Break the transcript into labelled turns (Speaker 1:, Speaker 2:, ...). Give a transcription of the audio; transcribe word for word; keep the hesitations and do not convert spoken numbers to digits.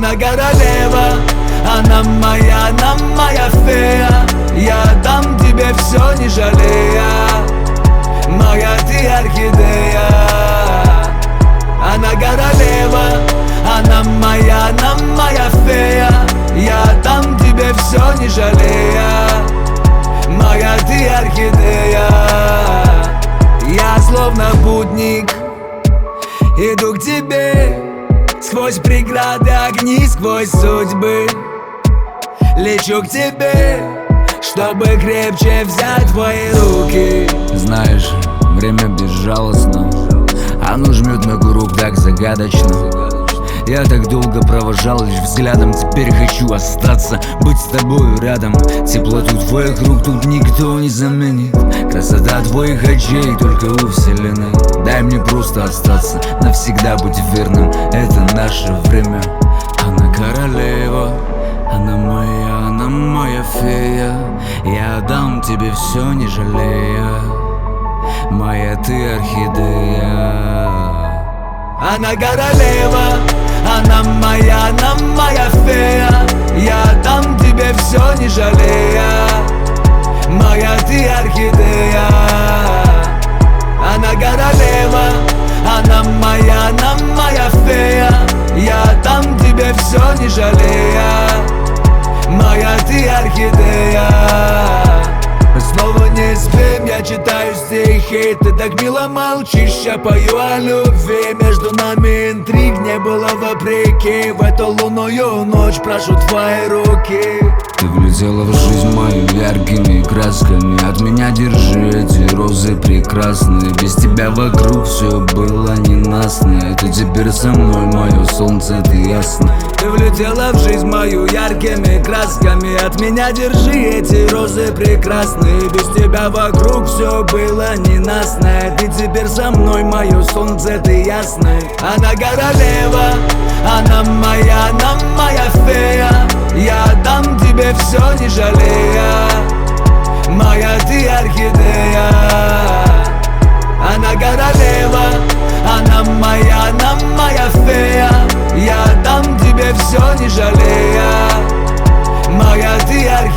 Speaker 1: Она королева, она моя, она моя фея. Я дам тебе все, не жалея. Моя ты орхидея. Она королева, она моя, она моя фея. Я дам тебе все, не жалея. Моя ты орхидея. Я словно путник, иду к тебе, сквозь преграды, огни, сквозь судьбы. Лечу к тебе, чтобы крепче взять твои руки.
Speaker 2: Знаешь, время безжалостно, оно жмет ногу рук так загадочно. Я так долго провожал лишь взглядом, теперь хочу остаться, быть с тобою рядом. Теплоту твоих рук тут никто не заменит. Красота твоих очей только у вселенной. Дай мне просто остаться, навсегда быть верным. Это наше время. Она королева, она моя, она моя фея. Я дам тебе все, не жалея. Моя ты орхидея.
Speaker 1: Она королева, она моя, она моя фея. Я дам тебе все, не жалея. Моя ты орхидея. Она королева, она моя, она моя фея. Я дам тебе все, не жалея. Моя ты орхидея. Мы снова не спим, я читаю стихи. Ты так мило молчишь, я пою о любви. Между нами интриг не было вопреки. В эту лунную ночь прошу твои руки.
Speaker 2: Ты влетела в жизнь мою яркими красками. От меня держи эти розы прекрасные. Без тебя вокруг все было ненастно. Ты теперь со мной, мое солнце, ты ясно.
Speaker 1: Ты влетела в жизнь мою яркими красками. От меня держи эти розы прекрасные. Без тебя вокруг все было ненастное. Ты теперь со мной, мое солнце, ты ясное. Она королева, она моя, она моя фея. Я дам тебе все, не жалея. Моя ты орхидея. Она королева, она моя, она моя фея. Я дам тебе все, не жалея. Моя ты орхидея.